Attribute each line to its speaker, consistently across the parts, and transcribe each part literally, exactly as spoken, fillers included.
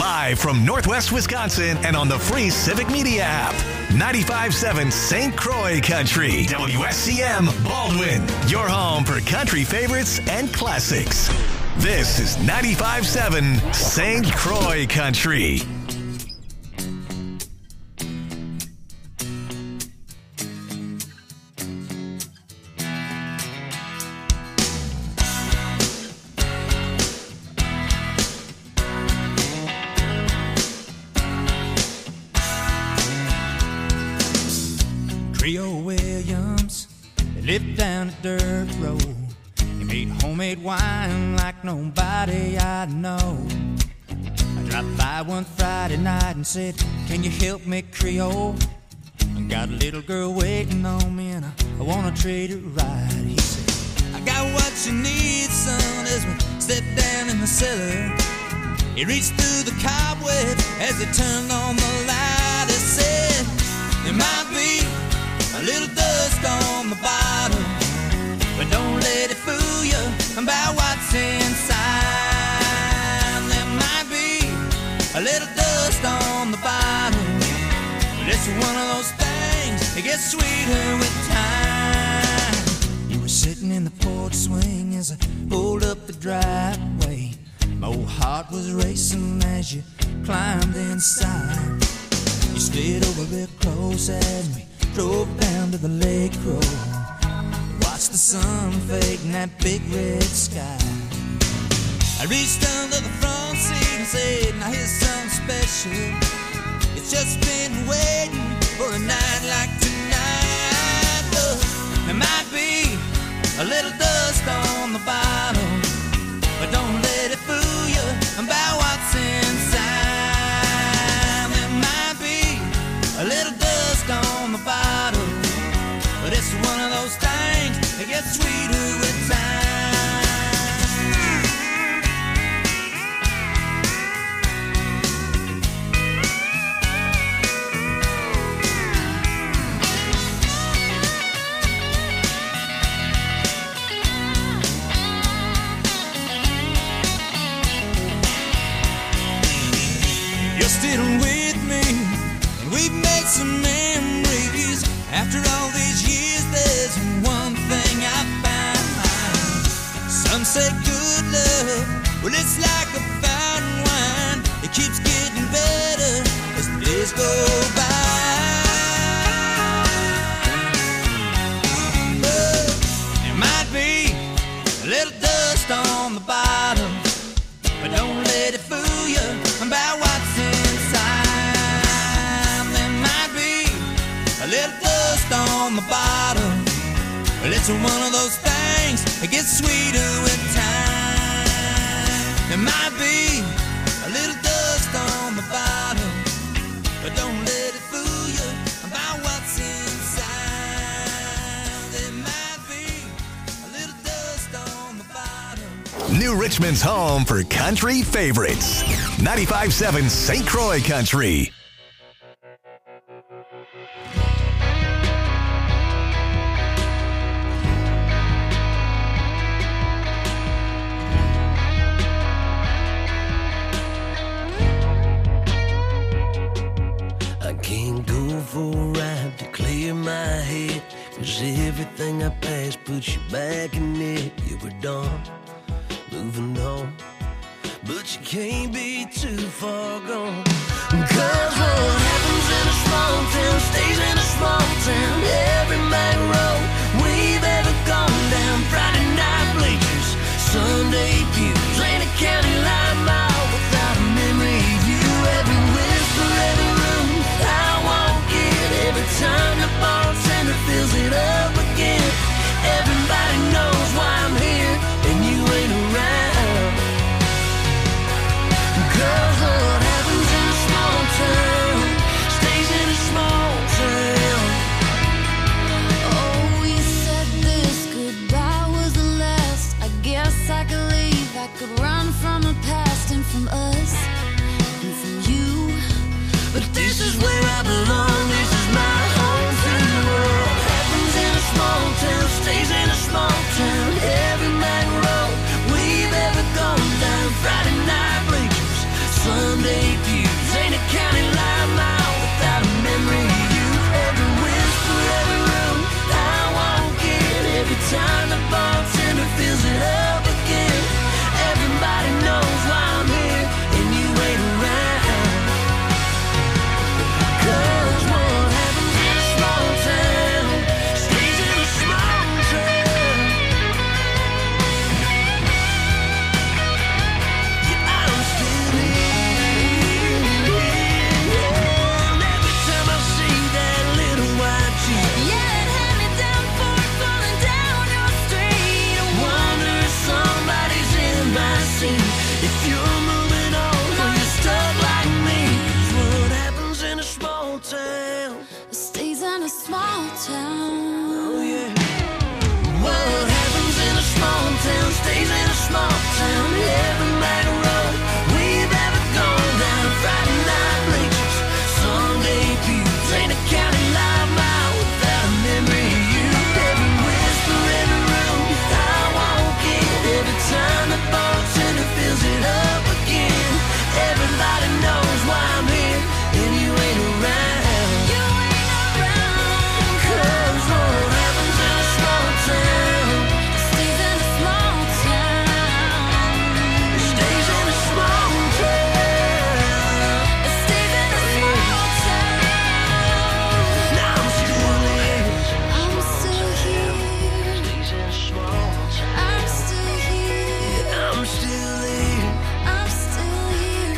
Speaker 1: Live from Northwest Wisconsin and on the free Civic Media app. ninety-five point seven Saint Croix Country. W S C M Baldwin. Your home for country favorites and classics. This is ninety-five point seven Saint Croix Country.
Speaker 2: Creole Williams lived down a dirt road. He made homemade wine like nobody I know. I dropped by one Friday night and said, "Can you help me, Creole? I got a little girl waiting on me and I, I want to treat her right." He said, "I got what you need, son," as we stepped down in the cellar. He reached through the cobwebs as he turned on the light. He said, "There might be a little dust on the bottom, but don't let it fool you about what's inside. There might be a little dust on the bottom, but it's one of those things that gets sweeter with time." You were sitting in the porch swing as I pulled up the driveway. My old heart was racing as you climbed inside. You slid over real close as we drove down to the lake road. Watched the sun fade in that big red sky. I reached under the front seat and said, "Now here's something special. It's just been waiting for a night like tonight." Look, there might be a little dust on the bottom, but don't let it fool you about what's inside. There might be a little dust on the bottom, but it's one of those things that gets sweeter with time. You're still with me, and we've made some memories. After all these years, there's one thing I found. Some say good love, well, it's like a fine wine. It keeps getting better as the days go by. But there might be a little dust on the bottom, but don't let it fool you about what's inside. There might be a little dust on the bottom, but it's one of those things that gets sweeter with time. There might be a little dust on the bottom, but don't let it fool you about what's inside. There might be a little dust on the bottom.
Speaker 1: New Richmond's home for country favorites. ninety-five point seven Saint Croix Country.
Speaker 3: I can't go for a ride to clear my head, 'cause everything I passed puts you back in it. You were done, moving on, but you can't be too far gone. 'Cause what happens in a small town stays in a small town. Every main road we've ever gone down, Friday night bleachers, Sunday pews, ain't a county line mile without a memory of you. Every whisper, every room I walk in, every time the bartender fills it up again. Everybody knows why I'm here and you ain't around. 'Cause what happens in a small town stays in a small town. Oh, you time the bartender fills it up again, everybody knows why I'm here and you ain't around. 'Cause what happens in a small town stays in a small town. Yeah, I'm still here. And every time I see that little white Jeep,
Speaker 4: Yeah, it had me down for falling down your street.
Speaker 3: I wonder if somebody's in my seat. If you're moving on or you're stuck like me, 'cause what happens in a small town?
Speaker 4: It stays in a small town.
Speaker 3: Oh yeah. What happens in a small town stays in a small town. Every night road we've ever gone down, Friday night bleachers, Sunday pews, ain't a county live mile without a memory of you. Every whisper, every room I walk in, every time the bartender fills it up again, everybody knows why I'm here and you ain't around.
Speaker 4: You ain't around.
Speaker 3: 'Cause what happens in a small town
Speaker 4: It stays in a small town.
Speaker 3: stays in a small town.
Speaker 4: It stays in a small town.
Speaker 3: Now I'm still here.
Speaker 4: I'm still here.
Speaker 3: Stays in a small town.
Speaker 4: I'm still here.
Speaker 3: I'm still here.
Speaker 4: I'm still here.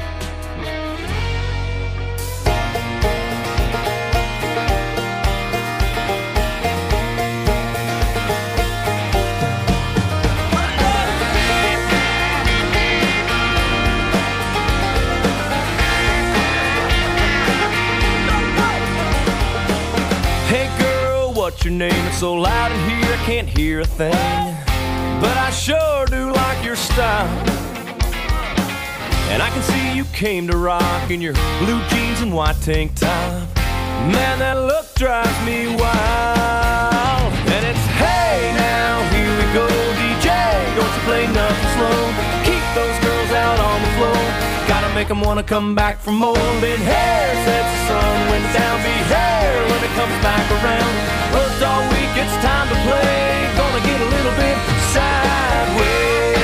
Speaker 5: Hey girl, what's your name? It's so loud in here I can't hear a thing, but I sure do like your style. And I can see you came to rock in your blue jeans and white tank top. Man, that look drives me wild. And it's hey now, here we go, D J, don't you play nothing slow. Keep those girls out on the floor, gotta make them wanna come back for more. Then hair sets the sun went down, be hair when it comes back around. Worked all week, it's time to play, gonna get a little bit sideways.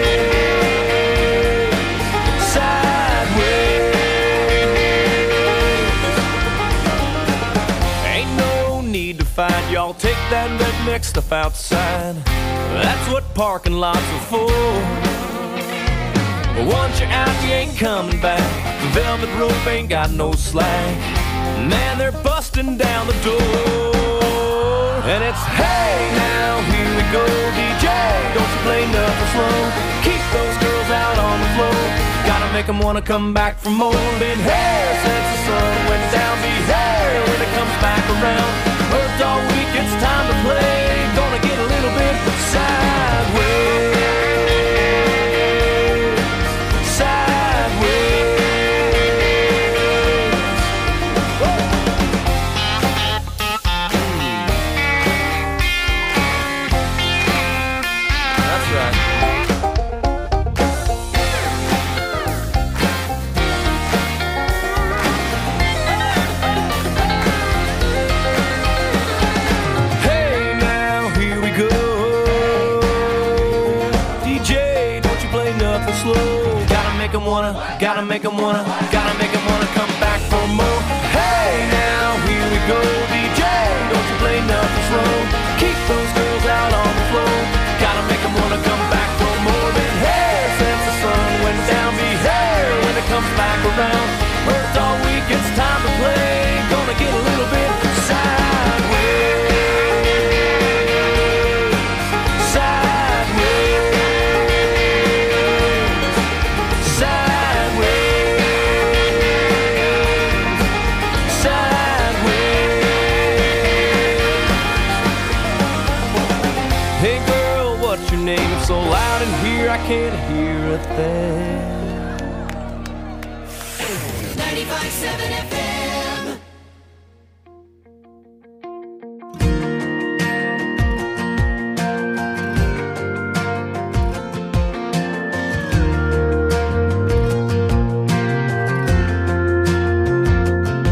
Speaker 5: Sideways. Ain't no need to fight, y'all take that redneck stuff outside. That's what parking lots are for. But once you're out, you ain't coming back. The velvet rope ain't got no slack. Man, they're busting down the door. And it's hey now, here we go, D J, don't you play nothing slow. Keep those girls out on the floor, gotta make them wanna come back for more. Been hair since the sun went down, be hair when it comes back around. Worked all week, it's time to play, gonna get a little bit sideways. Wanna, gotta make them wanna, gotta make them wanna come back for more. Hey now, here we go, D J, don't you play nothing slow. Keep those girls out on the floor, gotta make them wanna come back for more. Than hair since the sun went down, be hair when it comes back around. Worked all week, it's time to play, gonna get a little bit sideways. So loud in here I can't hear a thing.
Speaker 4: ninety-five point seven F M.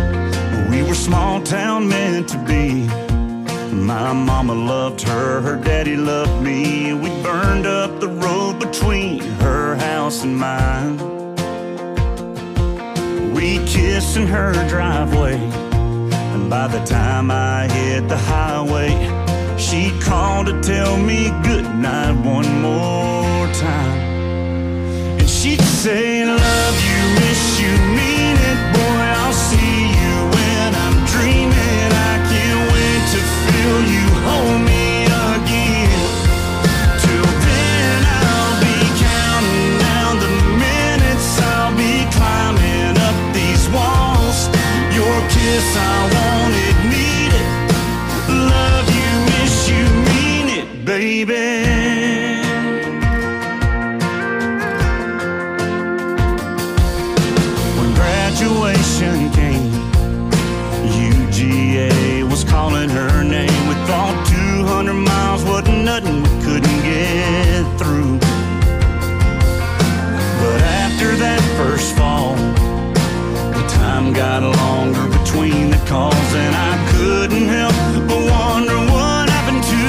Speaker 6: We were small town meant to be. My mama loved her, her dad said he loved me. We burned up the road between her house and mine. We kissed in her driveway, and by the time I hit the highway, she called to tell me goodnight one more time. And she'd say, love you, miss you, mean it, boy, I'll see you when I'm dreaming. I can't wait to feel you hold me again. Till then I'll be counting down the minutes, I'll be climbing up these walls. Your kiss, I want it, need it. Love you, miss you, mean it, baby. When graduation came, U G A was calling her name. We thought two hundred miles wasn't nothing we couldn't get through. But after that first fall, the time got longer between the calls, and I couldn't help but wonder what happened to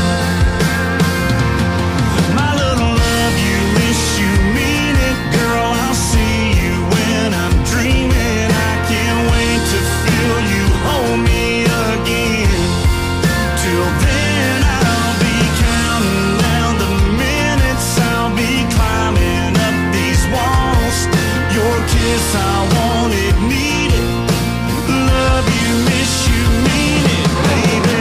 Speaker 6: my little love you, miss you, mean it, girl, I'll see you when I'm dreaming. I can't wait to feel you hold me again. Till then I'll be counting down the minutes, I'll be climbing up these walls. Your kiss, I want it, need it. Love you, miss you, mean it, baby.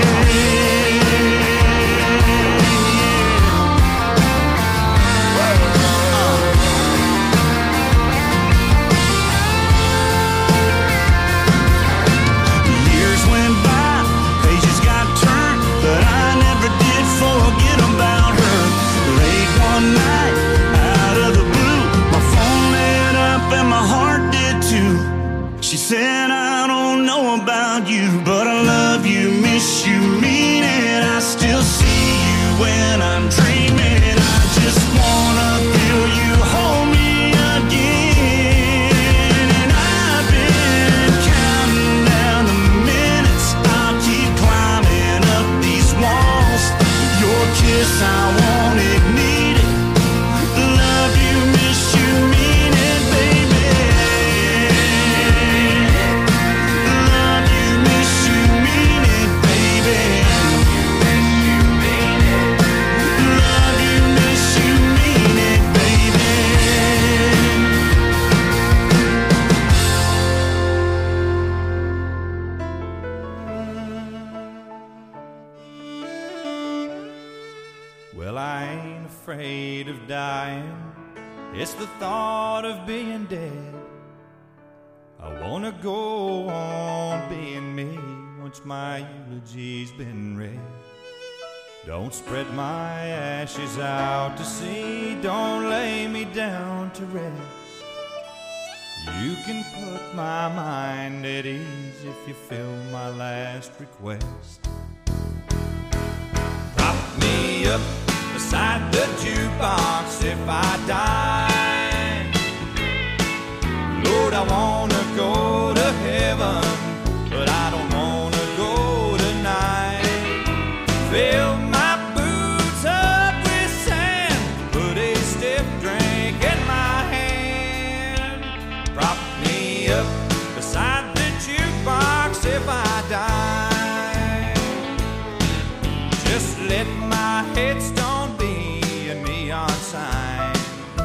Speaker 6: Years went by, pages got turned, but I never did forget about her. Late one night, out of the blue, my phone lit up and my heart did too. She said, I don't know about you, but I love you, miss you, mean it. I still see you when I'm dreaming. I just wanna feel you hold me again. And I've been counting down the minutes, I'll keep climbing up these walls. Your kiss, I want it, need it. Love you, miss you, mean it, baby. Love you, miss you, mean it, baby. Love you, miss you, mean it, baby.
Speaker 2: Well, I ain't afraid of dying. It's the thought of being dead. I wanna go on being me once my eulogy's been read. Don't spread my ashes out to sea. Don't lay me down to rest. You can put my mind at ease if you fill my last request. Prop me up beside the jukebox if I die. Lord, I wanna go to heaven, but I don't wanna go tonight. Fill my boots up with sand, put a stiff drink in my hand. Prop me up beside the jukebox if I die. Just let my headstone be a neon sign.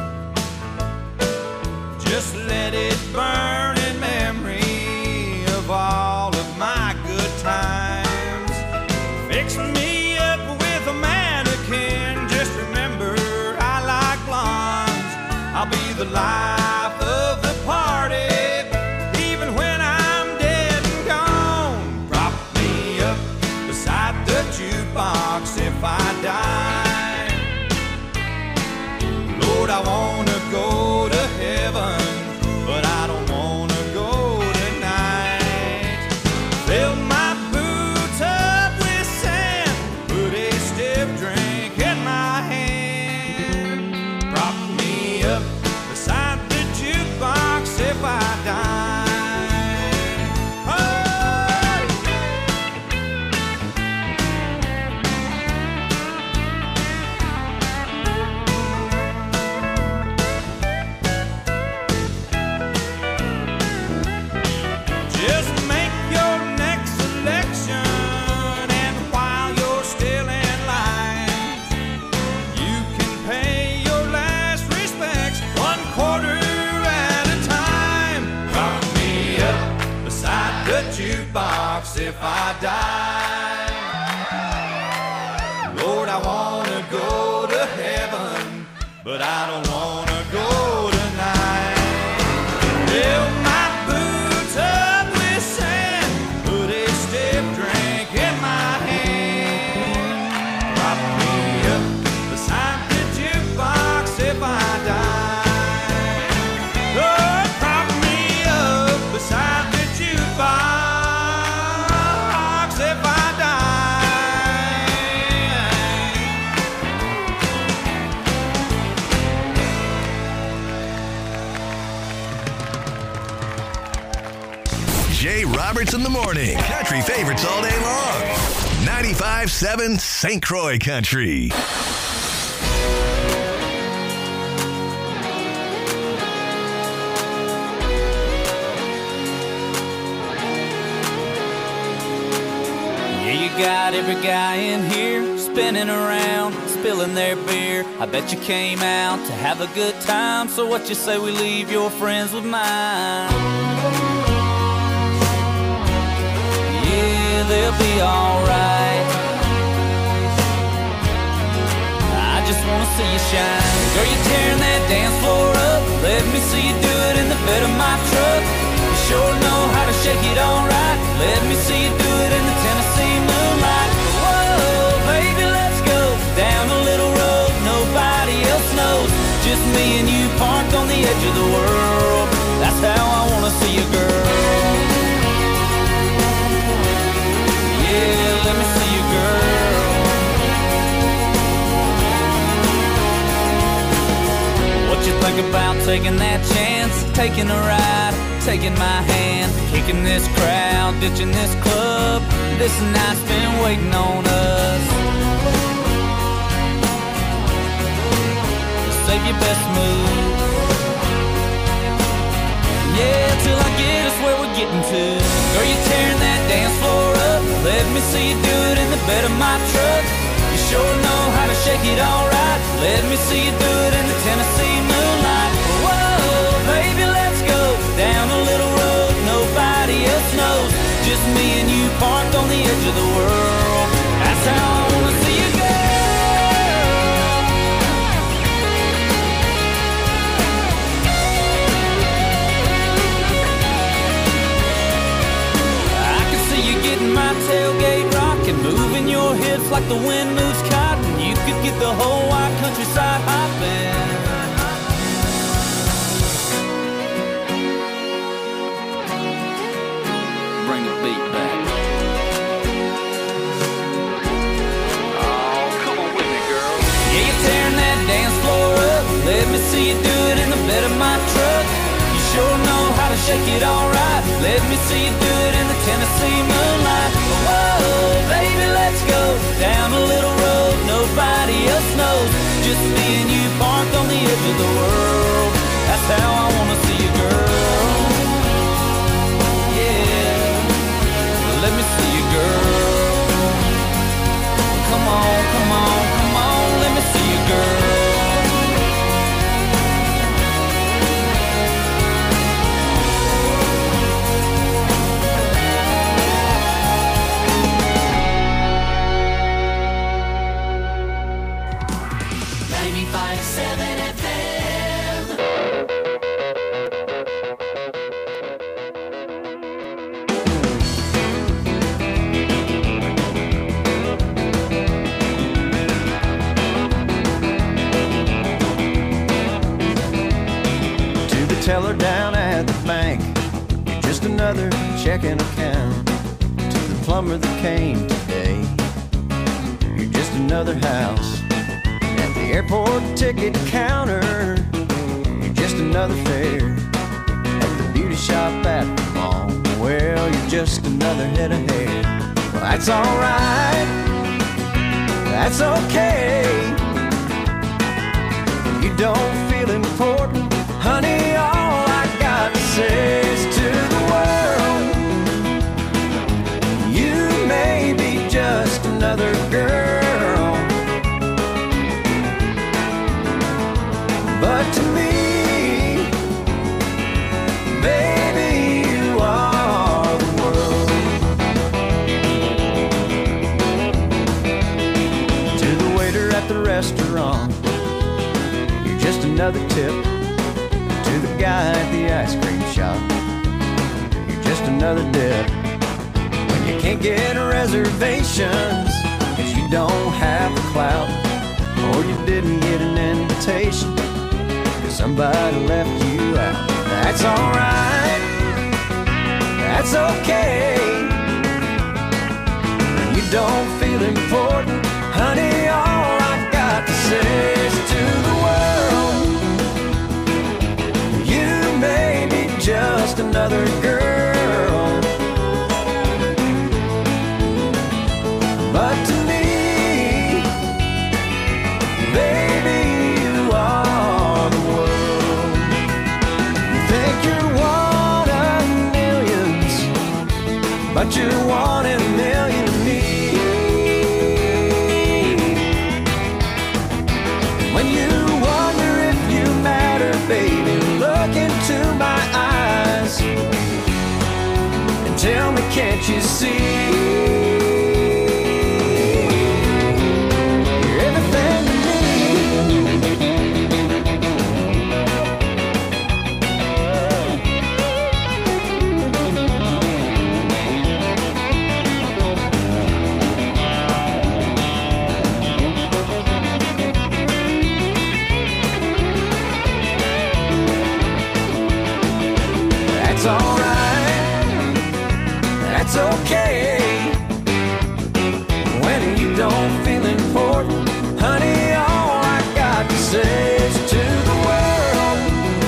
Speaker 2: Just let it burn in memory of all of my good times. Fix me up with a mannequin. Just remember I like blondes. I'll be the life of the party, even when I'm dead and gone. Prop me up beside the jukebox if I die. Lord, I wanna go to heaven, but I don't wanna go tonight. Fill my boots up with sand, put a stiff drink in my hand. Prop me up beside the but I don't wanna go tonight. Fill my boots up with sand, put a stiff drink in my hand. Prop me up beside the jukebox if I die. Oh, prop me up beside the jukebox if I
Speaker 1: Jay Roberts in the morning. Country favorites all day long. ninety-five seven Saint Croix Country.
Speaker 2: Yeah, you got every guy in here spinning around, spilling their beer. I bet you came out to have a good time. So what you say we leave your friends with mine? Yeah, they'll be alright. I just wanna see you shine. Girl, you tearing that dance floor up. Let me see you do it in the bed of my truck. You sure know how to shake it alright. Let me see you do it in the Tennessee moonlight. Whoa, baby, let's go down a little road nobody else knows. Just me and you parked on the edge of the world. That's how I wanna see you, girl. Yeah, let me see you, girl. What you think about taking that chance? Taking a ride, taking my hand, kicking this crowd, ditching this club. This night's been waiting on us. Save your best move. Yeah, till I get us where we're getting to. Girl, you tearing that dance floor up. Let me see you do it in the bed of my truck. You sure know how to shake it alright. Let me see you do it in the Tennessee moonlight. Whoa, baby, let's go down a little road nobody else knows. Just me and you parked on the edge of the world. That's how I wanna see you, girl. I can see you getting my tailgate rocking, moving your hips like the wind moves cotton. You could get the whole wide countryside hopping. Bring the beat back. Oh, come on with me, girl. Yeah, you're tearing that dance floor up. Let me see you do it in the bed of my truck. You sure know how to shake it alright. Let me see you do it in the Tennessee moonlight. Whoa, baby, let's go down a little road nobody else knows. Just me and you parked on the edge of the world. That's how I wanna see you, girl. Yeah, let me see you, girl. Come on, come on, come on, let me see you, girl.
Speaker 3: ninety-five seven F M.
Speaker 7: To the teller down at the bank, you're just another checking account. To the plumber that came today, you're just another house. At the airport ticket counter, you're just another fare. At the beauty shop at the mall, well, you're just another head of hair. Well, that's alright, that's okay. You don't feel important, honey, all I got to say is to the world, you may be just another girl, but to me, baby, you are the world. To the waiter at the restaurant, you're just another tip to the guy at the ice cream shop. You're just another dip when you can't get reservations, 'cause you don't have the clout, or you didn't get an invitation, 'cause somebody left you out. That's alright, that's okay. When you don't feel important, honey, all I got to say is to the world, you may be just another girl, but to me, baby, you are the world. You think you're one of millions, but you're one in a million to me. When you wonder if you matter, baby, look into my eyes and tell me, can't you see? You're everything to me. That's alright, that's okay. When you don't feel important, honey, all I got to say is to the world,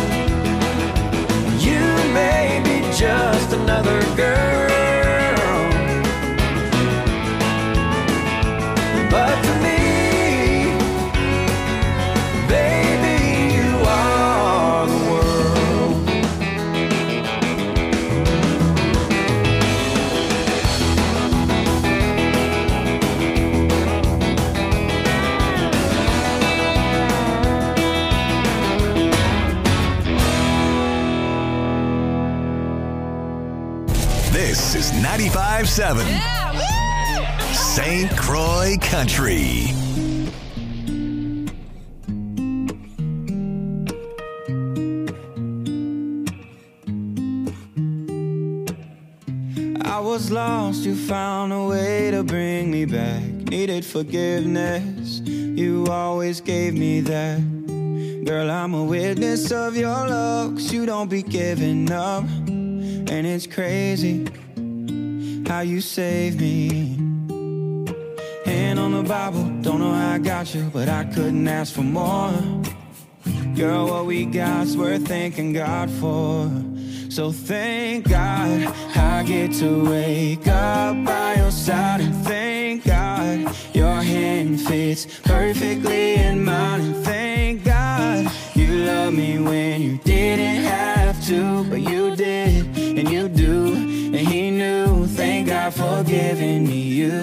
Speaker 7: you may be just another girl, but to me, baby, you are the world.
Speaker 1: This is ninety-five seven Saint Croix Country.
Speaker 2: I was lost, you found a way to bring me back. Needed forgiveness, you always gave me that. Girl, I'm a witness of your love, 'cause you don't be giving up. And it's crazy how you saved me. Hand on the Bible, don't know how I got you, but I couldn't ask for more. Girl, what we got's worth thanking God for. So thank God I get to wake up by your side, and thank God your hand fits perfectly in mine, and thank God you love me when you didn't have to, but you did, and you do, and he knew. Thank God for giving me you.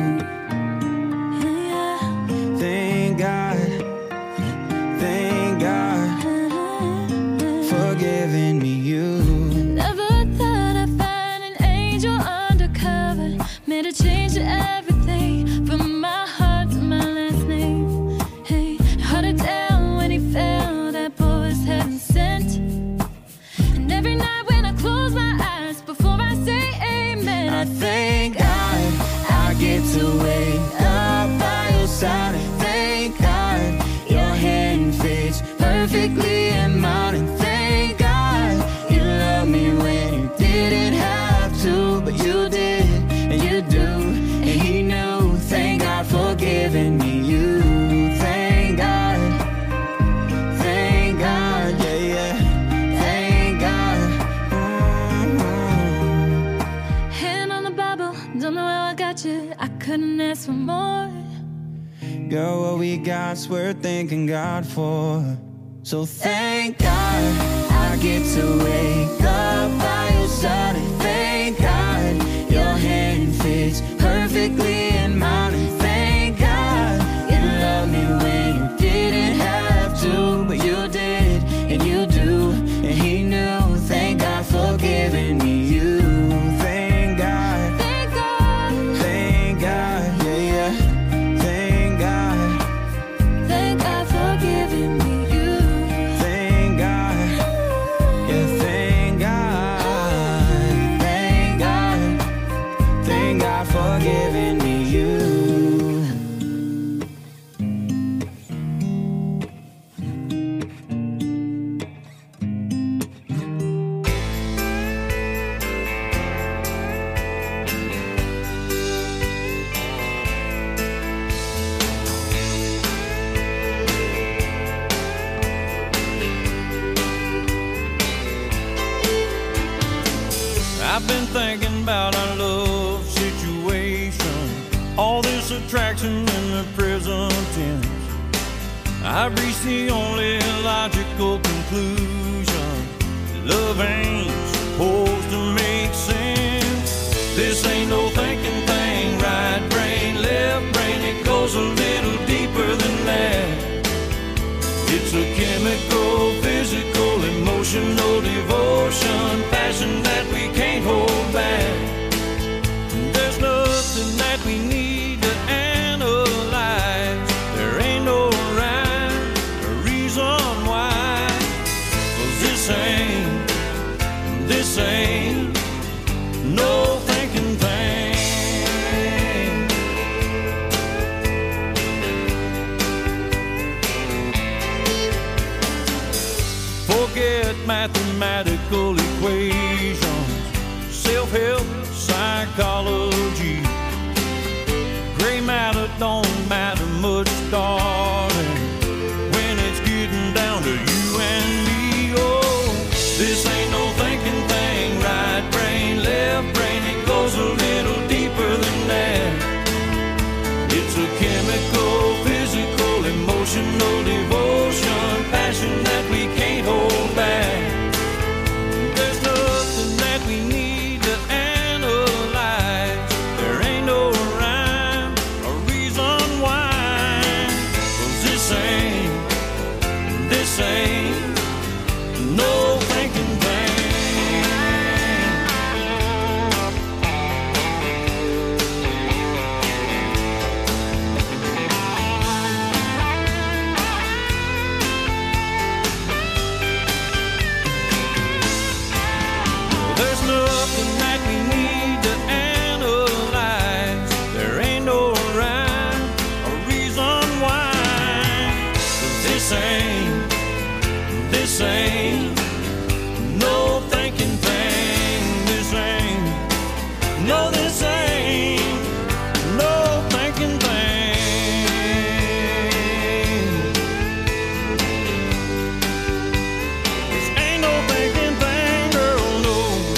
Speaker 2: Thank God, thank God for giving me you.
Speaker 4: Never thought I'd find an angel undercover, made a change to everything, from my heart to my last name. Hey, hard to tell when he fell, that boy was heaven sent. And every night when I close my eyes, before I say amen,
Speaker 2: I thank God I get to wake up by your side, and thank God your hand fits perfectly in mine, and thank God you love me when you didn't have to, but you did, and you do, and he knew. Thank God for giving me you. Thank God, thank God, yeah, yeah, thank God. Mm-hmm.
Speaker 4: hand on the Bible, don't know how I got you, I couldn't ask for more.
Speaker 2: Girl, what we got's worth thanking God for. So thank God I get to wake up by your side, and thank God your hand fits perfectly in mine, and thank God you love me when you didn't have to, but you did, and you do, and he knew. Thank God for giving me you. Thank God,
Speaker 4: Thank God,
Speaker 2: thank God, yeah, yeah, thank God.
Speaker 4: thank God for giving me you.
Speaker 8: thinking about our love situation, all this attraction in the present tense. I've reached the only logical conclusion: love ain't supposed to make sense. This ain't no thinking thing, right brain, left brain, it goes a little deeper than that. It's a chemical, physical, emotional devotion, passion that we can't hold back. There's nothing that we need to analyze. There ain't no rhyme or reason why. 'Cause this ain't, this ain't no thinking thing. Forget mathematical equations, self-help, psychology. Gray matter don't matter much, darling, when it's getting down to you and me. Oh, this ain't no thinking thing, right brain, left brain, it goes a little deeper than that. It's a chemical, physical, emotional devotion, passion that we can't hold back. There's nothing that we need to analyze. There ain't no rhyme or reason why. 'Cause this ain't, this ain't no thinking thing. There's nothing that we need to analyze. There ain't no rhyme or reason why. 'Cause this ain't, this ain't no thinking thing. This ain't, no, this ain't no thinking thing. This ain't no thinking thing, girl, no.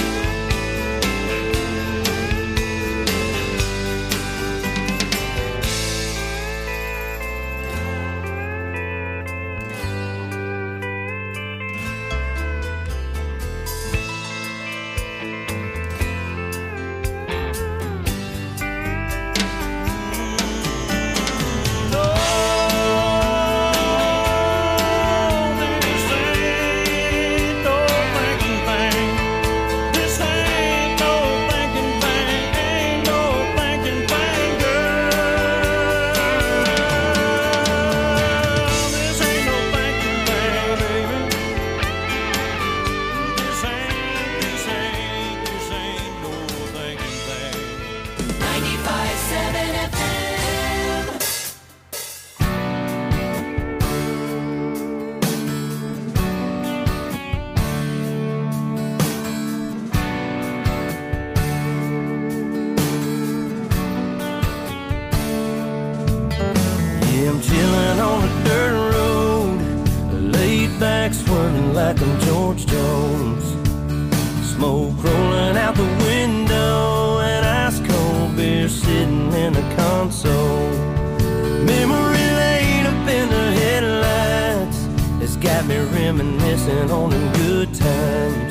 Speaker 8: I'm chilling on a dirt road, laid back swerving like I'm George Jones. Smoke rolling out the window and ice cold beer sitting in the console. Memory lane up in the headlights, it's got me reminiscing on them good times.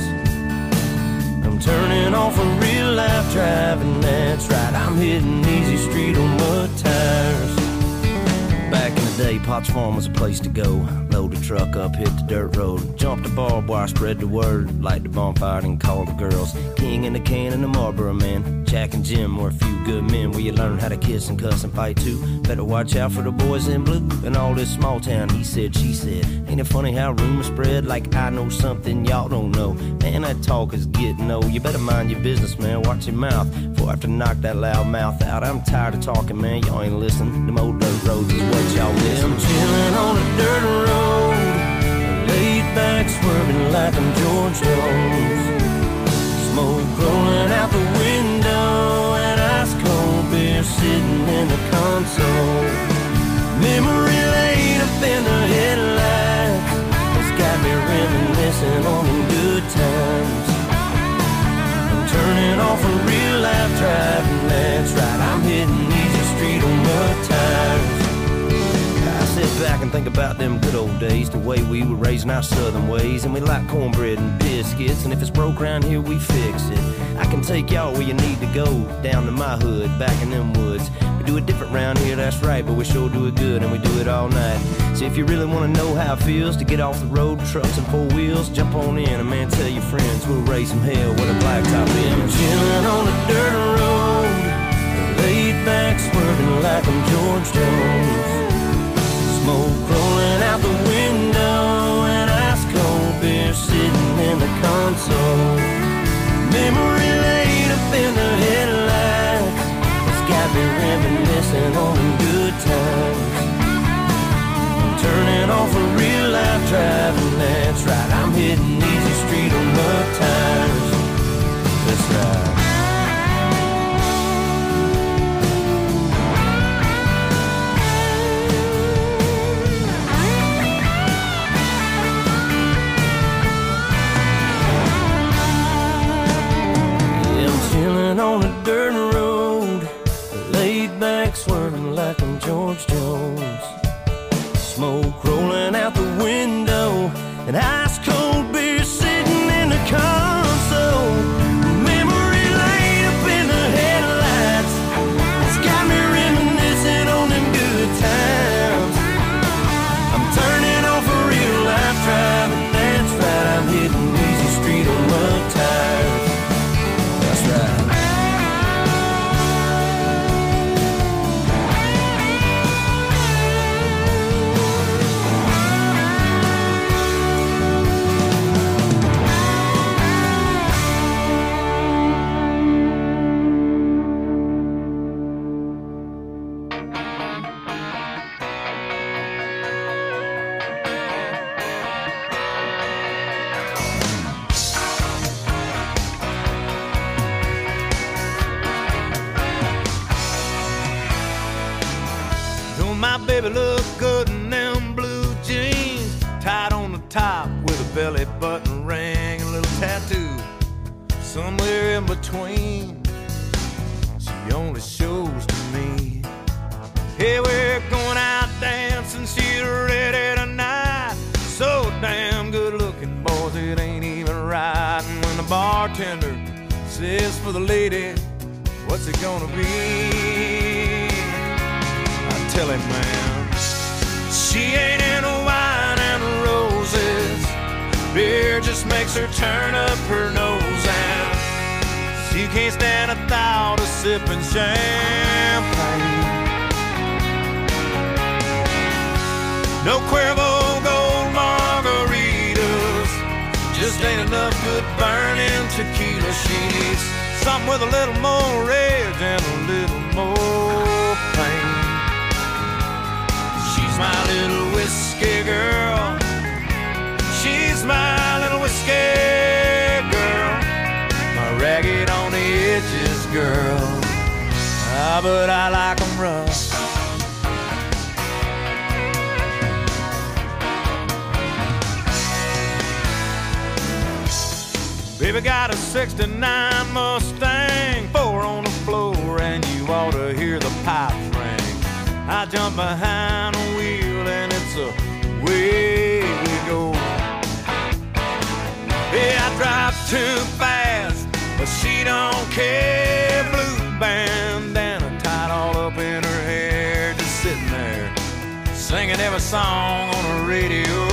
Speaker 8: I'm turning off a real life driving, that's right, I'm hitting easy street on mud tires. Back in the day, Potts Farm was a place to go. Load the truck up, hit the dirt road, jump the barbed wire, spread the word, light the bonfire and call the girls. King in the can and the Marlboro man, Jack and Jim were a few good men where you learn how to kiss and cuss and fight too. Better watch out for the boys in blue and all this small town he said, she said. Ain't it funny how rumors spread like I know something y'all don't know? Man, that talk is getting old. You better mind your business, man, watch your mouth before I have to knock that loud mouth out. I'm tired of talking, man, y'all ain't listening. Them old dirt roads is what y'all miss. I'm chilling on a dirt road, laid back swerving like I'm George Jones. Smoke rolling out the window and ice cold beer sitting in the console. Memory lane up in the headlights, it's got me reminiscing on them good times. I'm turning off a think about them good old days, the way we were raising our southern ways. And we like cornbread and biscuits, and if it's broke around here, we fix it. I can take y'all where you need to go, down to my hood, back in them woods. We do it different round here, that's right, but we sure do it good, and we do it all night. So if you really want to know how it feels to get off the road, trucks and four wheels, jump on in, and man, tell your friends we'll raise some hell with a blacktop in.
Speaker 3: Chillin' on the dirt road, laid back swerving like I'm George Jones. Smoke rolling out the window, and ice cold beer sitting in the console. Memory laid up in the headlights, it's got me reminiscing on them good times. I'm turning off a real life driving, that's right, I'm hitting easy street on mud tires. That's right. On a dirt road, laid back swerving like I'm George Jones. Smoke rolling out the window, and ice cold beer sitting in the console. Memory laid up in the headlights, it's got me reminiscing on them good times. I'm turning off a real life driving, that's right, I'm hitting easy street on mud tires. That's right.
Speaker 2: Baby look good in them blue jeans, tied on the top with a belly button ring and a little tattoo somewhere in between. She only shows to me, hey, we're going out dancing, she's ready tonight. So damn good looking, boys, it ain't even right. And when the bartender says for the lady, what's it gonna be? I tell him, man, she ain't into wine and roses. Beer just makes her turn up her nose, and she can't stand a thought of sipping champagne. No Cuervo Gold margaritas, just ain't enough good burning tequila. She needs something with a little more rage and a little more pain. She's my little whiskey girl, she's my little whiskey girl, my ragged on the edges girl. Ah, but I like 'em rough. Baby got a sixty-nine Mustang, four on the floor, and you ought to hear the pipes ring. I jump behind the wheel and it's away we go. Yeah, I drive too fast, but she don't care. Blue bandana tied all up in her hair, just sitting there singing every song on the radio.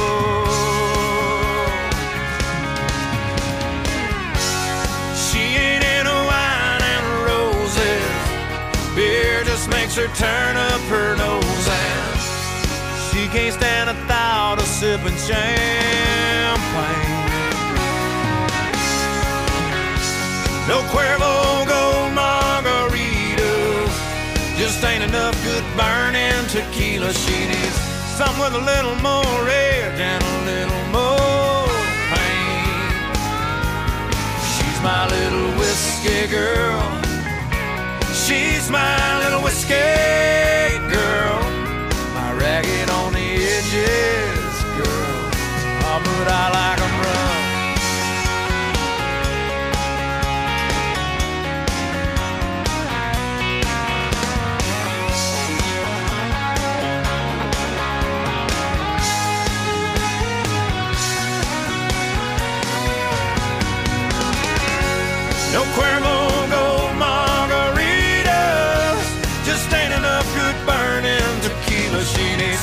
Speaker 2: She ain't into wine and roses, beer just makes her turn up her nose, and she can't stand a thought of sipping champagne. No Cuervo Gold margaritas, just ain't enough good burning tequila. She needs something with a little more rage and a little more pain. She's my little whiskey girl, she's my little whiskey girl, my ragged on the edges girl. Oh, but I like 'em rough.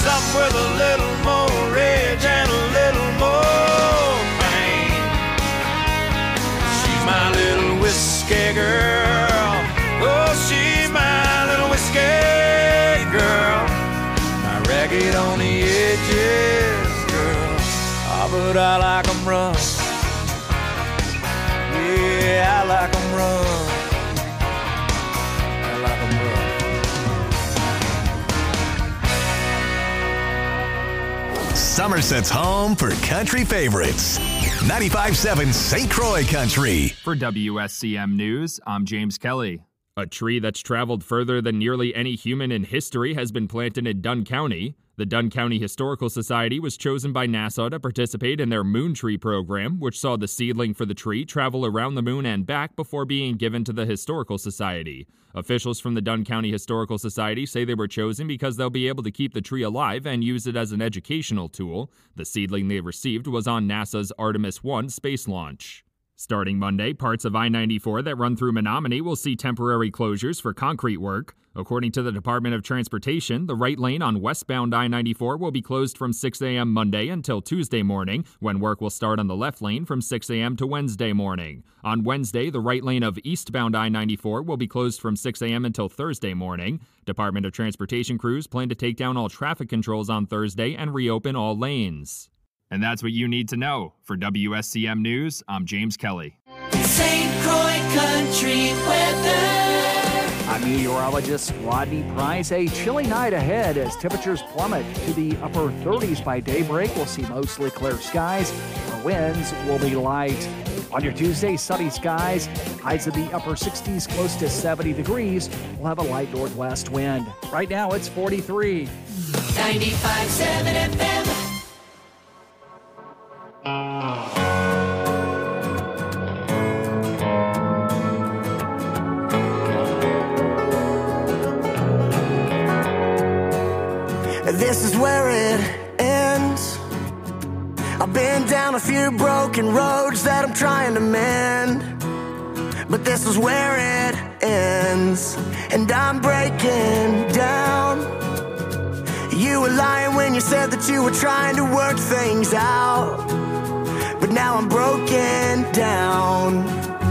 Speaker 8: something with a little more edge and a little more pain. She's my little whiskey girl. Oh, she's my little whiskey girl. My ragged on the edges girl. Ah, but I like 'em rough. Yeah, I like 'em rough. I like 'em rough.
Speaker 1: Somerset's home for country favorites. ninety-five point seven Saint Croix Country.
Speaker 9: For W S C M News, I'm James Kelly. A tree that's traveled further than nearly any human in history has been planted in Dunn County. The Dunn County Historical Society was chosen by NASA to participate in their Moon Tree program, which saw the seedling for the tree travel around the moon and back before being given to the Historical Society. Officials from the Dunn County Historical Society say they were chosen because they'll be able to keep the tree alive and use it as an educational tool. The seedling they received was on NASA's Artemis one space launch. Starting Monday, parts of I ninety-four that run through Menominee will see temporary closures for concrete work. According to the Department of Transportation, the right lane on westbound I ninety-four will be closed from six a.m. Monday until Tuesday morning, when work will start on the left lane from six a.m. to Wednesday morning. On Wednesday, the right lane of eastbound I ninety-four will be closed from six a.m. until Thursday morning. Department of Transportation crews plan to take down all traffic controls on Thursday and reopen all lanes. And that's what you need to know. For W S C M News, I'm James Kelly.
Speaker 10: Saint Croix Country weather.
Speaker 11: I'm meteorologist Rodney Price. A chilly night ahead as temperatures plummet to the upper thirties by daybreak. We'll see mostly clear skies. The winds will be light. On your Tuesday, sunny skies. Highs of the upper sixties, close to seventy degrees. We'll have a light northwest wind. Right now, it's forty-three.
Speaker 10: ninety-five point seven F M.
Speaker 12: This is where it ends. I've been down a few broken roads that I'm trying to mend, but this is where it ends, and I'm breaking down. You were lying when you said that you were trying to work things out, but now I'm broken down.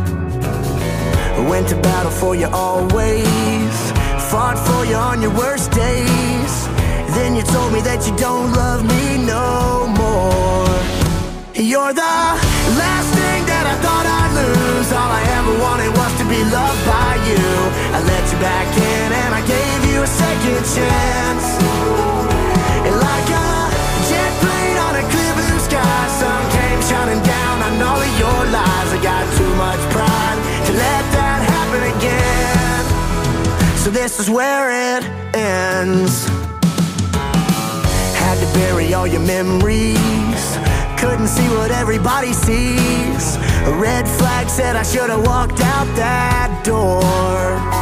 Speaker 12: I went to battle for you always, fought for you on your worst days. Then you told me that you don't love me no more. You're the last thing that I thought I'd lose. All I ever wanted was to be loved by you. I let you back in and I gave you a second chance. And like a jet plane on a clear blue sky, sun came shining down on all of your lies. I got too much pride to let that happen again. So this is where it ends. Had to bury all your memories, couldn't see what everybody sees. A red flag said I should have walked out that door.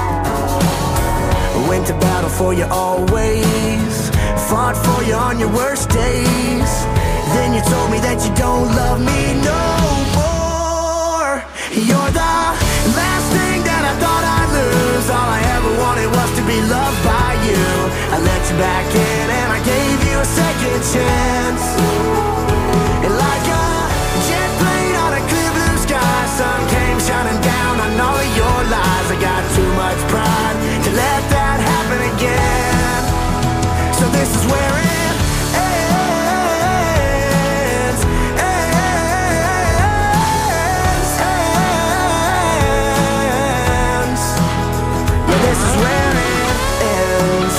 Speaker 12: I went to battle for you always, fought for you on your worst days. Then you told me that you don't love me no more. You're the last thing that I thought I'd lose. All I ever wanted was to be loved by you. I let you back in and I gave you a second chance. And like a jet plane on a clear blue sky, sun came shining down on all of your lies. I got too much pride to let that happen again. So this is where it ends, ends, ends. Yeah, this is where it ends.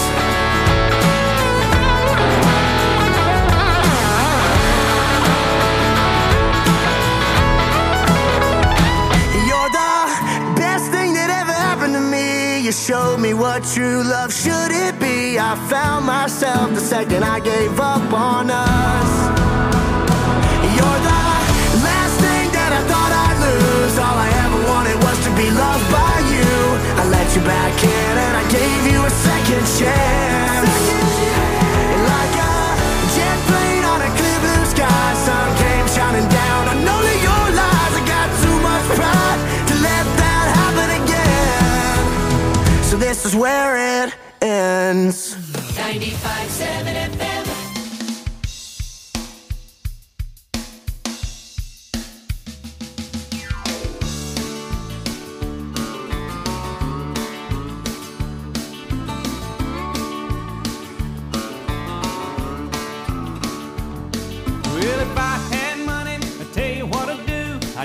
Speaker 12: You showed me what true love should it be. I found myself the second I gave up on us. You're the last thing that I thought I'd lose. All I ever wanted was to be loved by you. I let you back in and I gave you a second chance. And like a jet plane on a clear blue sky, sun came shining down on all of your lies. I got too much pride to let that happen again. So this is where it ends.
Speaker 10: ninety-five point seven F M.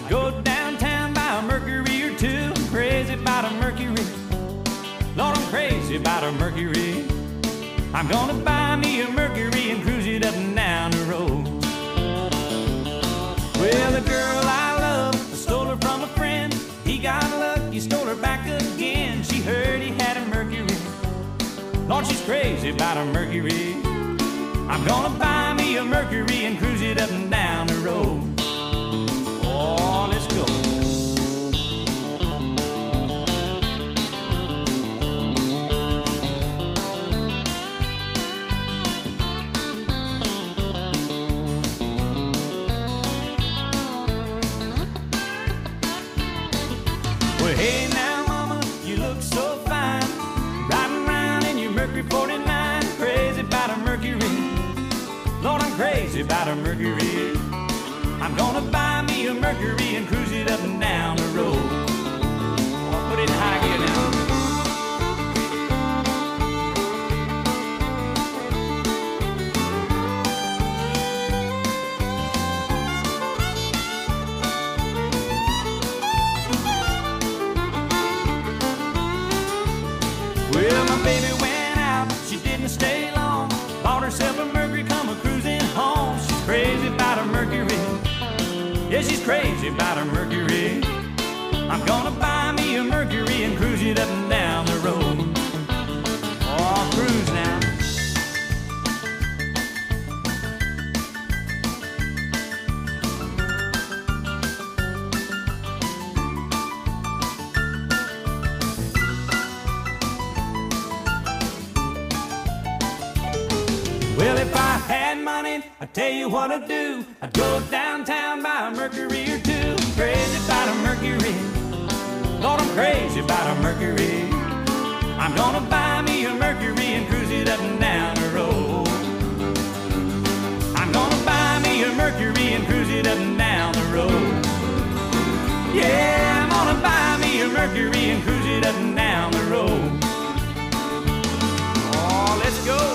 Speaker 2: I'd go downtown, buy a Mercury or two. I'm crazy about a Mercury. Lord, I'm crazy about a Mercury. I'm gonna buy me a Mercury and cruise it up and down the road. Well, the girl I love, I stole her from a friend. He got lucky, stole her back again. She heard he had a Mercury. Lord, she's crazy about a Mercury. I'm gonna buy me a Mercury and cruise it up and down the road. Oh, let's go. Well, hey now, mama, you look so fine. Riding around in your Mercury forty-nine. Crazy about a Mercury. Lord, I'm crazy about a Mercury. I'm gonna buy me a Mercury and cruise it up and down the road. I'll put it in high gear now. Well, my baby went out, she didn't stay long. Bought herself a Mercury, come a cruising home. She's crazy about a Mercury. Yeah, she's crazy about a Mercury. I'm gonna buy me a Mercury and cruise it up and down the road. Oh, I'll cruise now. Well, if I had money, I'd tell you what I'd do. I'd go downtown, buy a Mercury or two. I'm crazy about a Mercury. Lord, I'm crazy about a Mercury. I'm gonna buy me a Mercury and cruise it up and down the road. I'm gonna buy me a Mercury and cruise it up and down the road. Yeah, I'm gonna buy me a Mercury and cruise it up and down the road. Oh, let's go.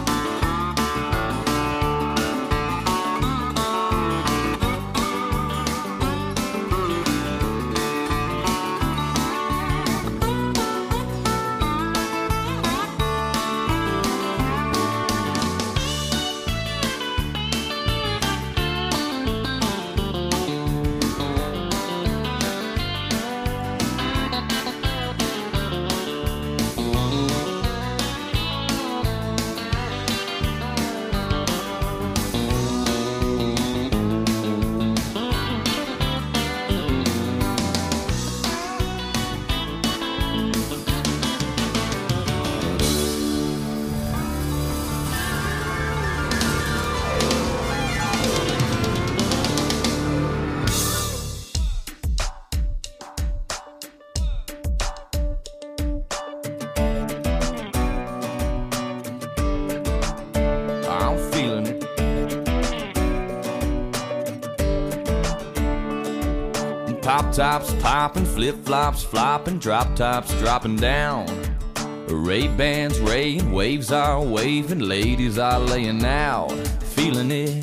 Speaker 5: Pop tops popping, flip flops flopping, drop tops dropping down. Ray-Bans raying, waves are waving, ladies are laying out, feeling it.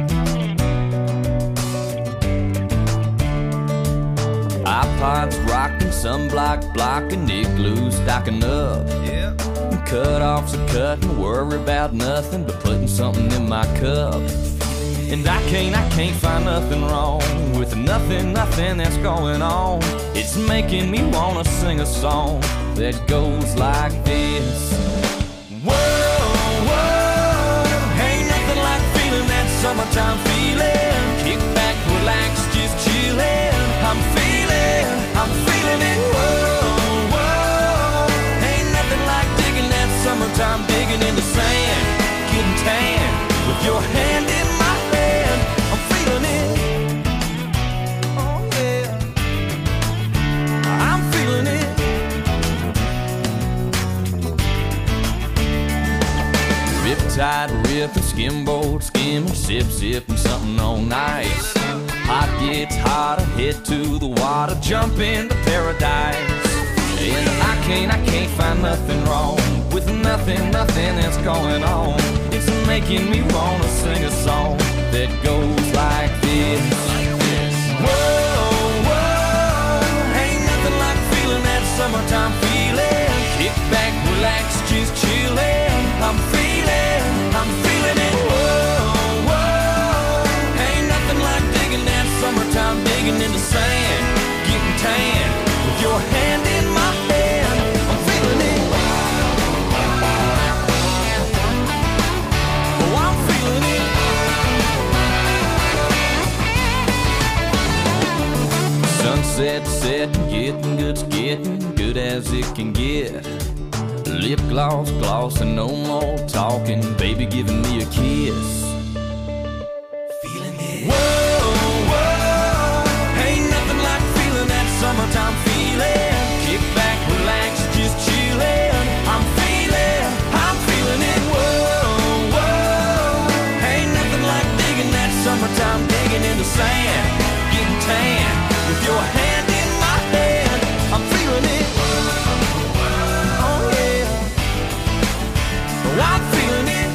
Speaker 5: iPods rocking, sunblock blocking, igloos stocking up. Yeah. Cut-offs are cutting, worry about nothing but putting something in my cup. And I can't, I can't find nothing wrong with nothing, nothing that's going on. It's making me wanna sing a song that goes like this. Whoa, whoa, ain't nothing like feeling that summertime feeling. Kick back, relax, just chillin'. I'm feeling, I'm feeling it. Whoa, whoa, ain't nothing like digging that summertime, digging in the sand, getting tan with your hand in my hand. I'm feeling it. Oh yeah, I'm feeling it. Riptide ripping, skimboard skimming, sip sipping something on ice. Hot gets hotter, head to the water, jump into paradise. And I can't, I can't find nothing wrong with nothing, nothing that's going on. It's making me wanna sing a song that goes like this. Whoa,
Speaker 8: set, set, getting good's getting good as it can get. Lip gloss, gloss, and no more talking. Baby giving me a kiss. Feeling it. Whoa, whoa, ain't nothing like feeling that summertime feeling. Kick back, relax, just chillin'. I'm feeling, I'm feeling it. Whoa, whoa, ain't nothing like digging that summertime, digging in the sand, getting tan with your hand in my hand. I'm feeling it. I'm feeling it.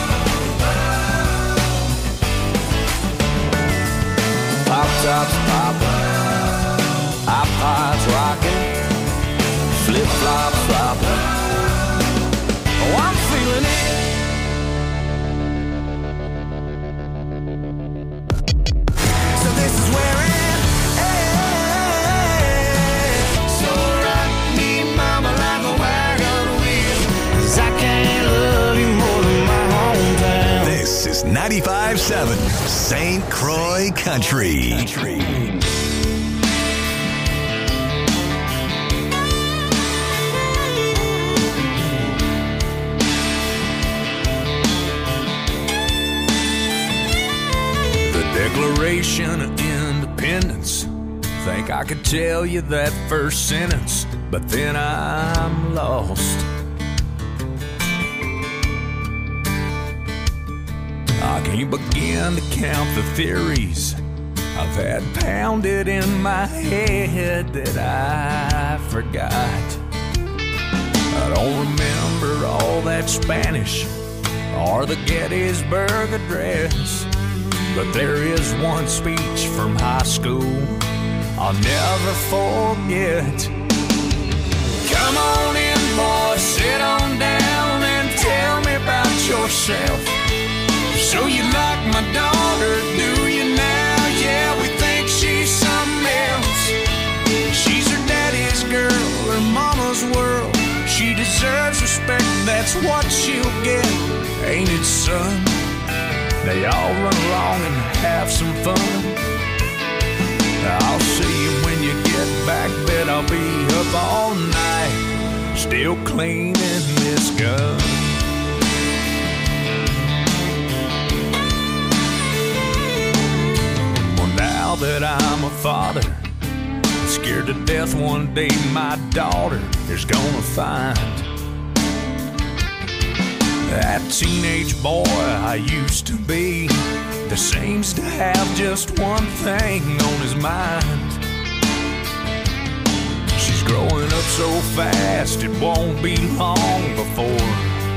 Speaker 8: Pop tops popping, iPods rocking, flip flops flopping. Oh, I'm feeling it. So this is where it is. So rock me, mama, like a wagon wheel. 'Cause I can't love you more than my hometown.
Speaker 1: This is ninety-five point seven Saint Croix Country. Country.
Speaker 13: The Declaration of Independence. Think I could tell you that first sentence, but then I'm lost. I can't begin to count the theories I've had pounded in my head that I forgot. I don't remember all that Spanish or the Gettysburg Address, but there is one speech from high school I'll never forget. Come on in, boys, sit on down and tell me about yourself. So you like my daughter, do you now? Yeah, we think she's something else. She's her daddy's girl, her mama's world. She deserves respect, that's what she'll get. Ain't it, son? They all run along and have some fun. I'll see you when you get back, bet I'll be up all night, still cleaning this gun. Now that I'm a father, scared to death one day my daughter is gonna find that teenage boy I used to be that seems to have just one thing on his mind. She's growing up so fast it won't be long before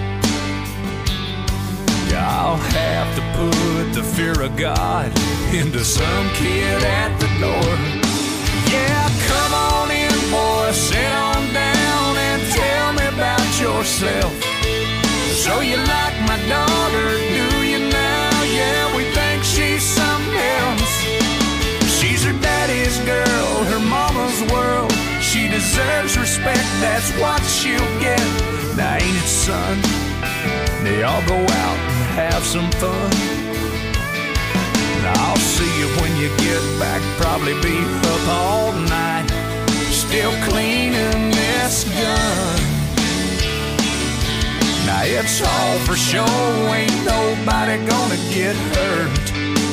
Speaker 13: I'll have to put the fear of God into some kid at the door. Yeah, come on in, boy, sit on down and tell me about yourself. So you like my daughter, do you now? Yeah, we think she's something else. She's her daddy's girl, her mama's world. She deserves respect, that's what she'll get. Now ain't it, son? They all go out and have some fun. I'll see you when you get back, probably be up all night, still cleaning this gun. Now it's all for show, ain't nobody gonna get hurt.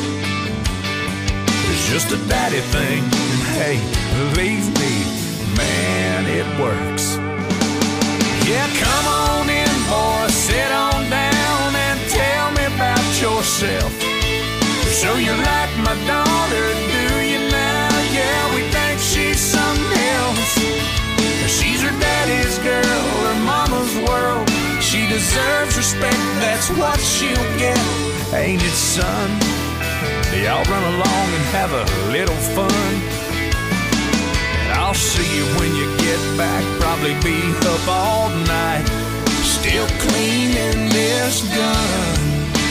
Speaker 13: It's just a daddy thing, and hey, believe me, man, it works. Yeah, come on in, boy, sit on down and tell me about yourself. So you like my daughter, do you now? Yeah, we think she's something else. She's her daddy's girl, her mama's world. She deserves respect, that's what she'll get. Ain't it, son? Y'all run along and have a little fun. And I'll see you when you get back, probably be up all night, still cleaning this gun.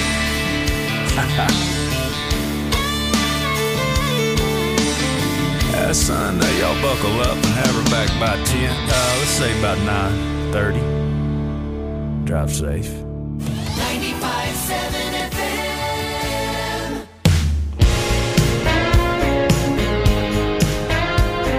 Speaker 13: Uh, son, uh, y'all buckle up and have her back by ten. Uh, let's say about nine thirty. Drive safe.
Speaker 10: ninety-five point seven F M.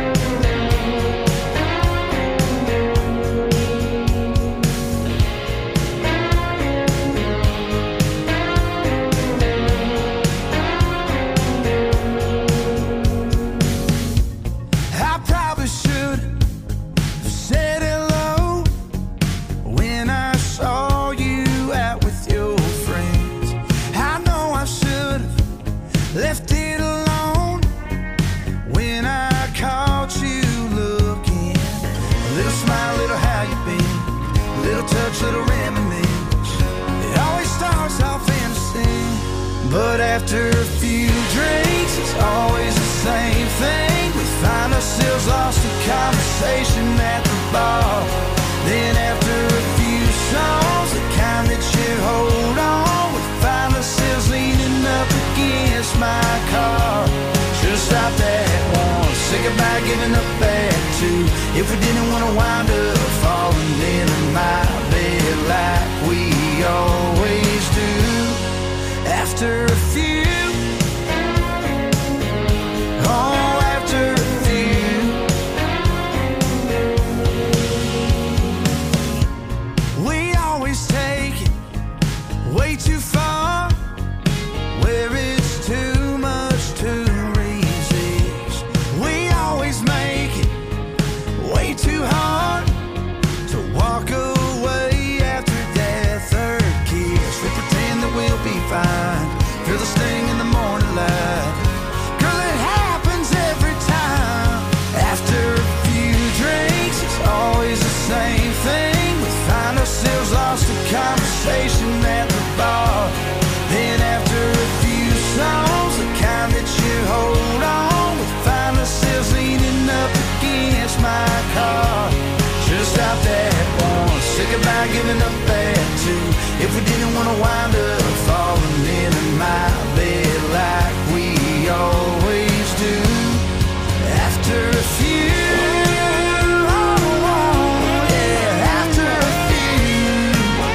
Speaker 14: left it alone when I caught you looking. A little smile, little how you been, little touch, little reminisce. It always starts off innocent, but after a few drinks, it's always the same thing. We find ourselves lost in conversation at the bar. Then after a few songs, the kind that you hold on, we find ourselves leaning up against my car. Should've stopped at one, say goodbye, giving up at two. If we didn't want to wind up falling into my bed like we always do. After a few, oh, after a few, we always take it way too far, where it's too much to resist. We always make it way too hard to walk away after that third kiss. We pretend that we'll be fine, feel the sting in the morning light. Girl, it happens every time. After a few drinks, it's always the same thing. We find ourselves lost in conversation at the bar. Then after a few songs, the kind that you hold on, we find ourselves leaning up against my car. Should've stopped at one, say goodbye, giving up at two. If we didn't want to wind up falling into my bed like we always do. After a few, oh, oh, yeah, after a few.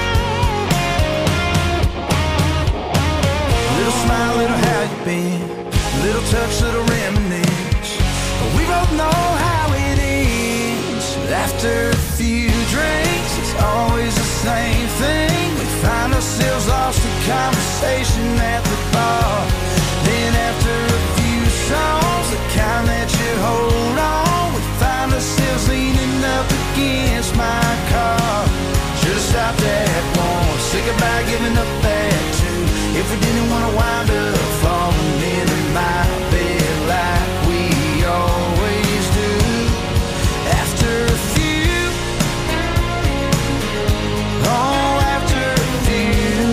Speaker 14: Little smile, little how you been, little touch, little reminisce. We both know how it ends. After a few drinks, it's always the same thing. We find ourselves lost in conversation at the bar. Then after a few songs, the kind that you hold on, we find ourselves leaning up against my car. Should've stopped at one, say goodbye, giving up at two. If we didn't want to wind up falling into my bed like we always do. After a few, oh, after a few.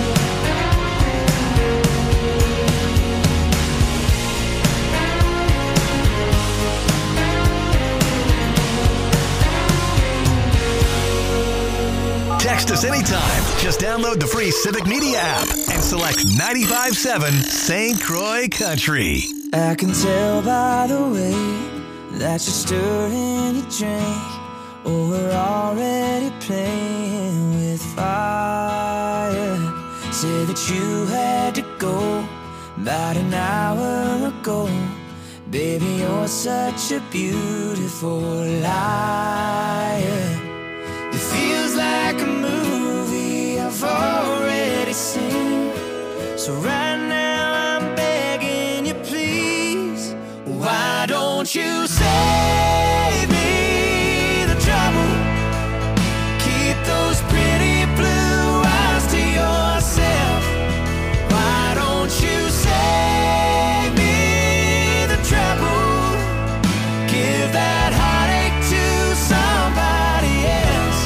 Speaker 1: Text us anytime. Just download the free Civic Media app and select ninety-five point seven Saint Croix Country.
Speaker 15: I can tell by the way that you're stirring your drink. Oh, we're already playing with fire. Say that you had to go about an hour ago. Baby, you're such a beautiful liar. It feels like a movie I've already seen. So right now I'm begging you, please, why don't you save me the trouble? Keep those pretty blue eyes to yourself. Why don't you save me the trouble? Give that heartache to somebody else.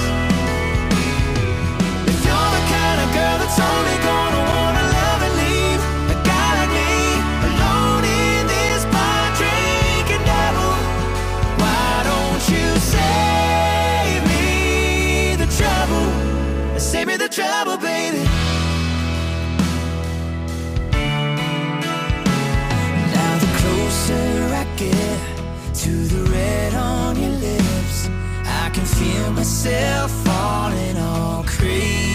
Speaker 15: If you're the kind of girl that's only gonna wanna love and leave a guy like me alone in this bar drinking double, why don't you save me the trouble? Save me the trouble, baby. Now the closer I get to the red on your lips, I can feel myself falling all crazy.